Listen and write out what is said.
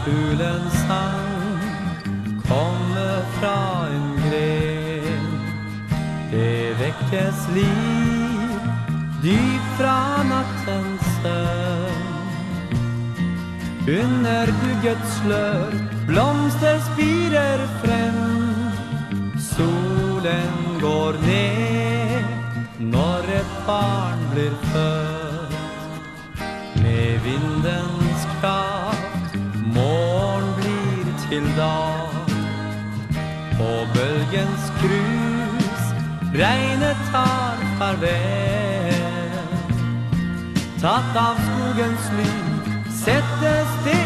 Fuglens sang kommer fra en gren. Det vekkes liv dypt fra nattens søvn. Under duggets slør blomster spirer frem. Solen går ned når et barn blir født. Med vindens kraft morgen blir til dag. Og bølgens krus regnet tar farvel. Tatt av skogens lyd settes det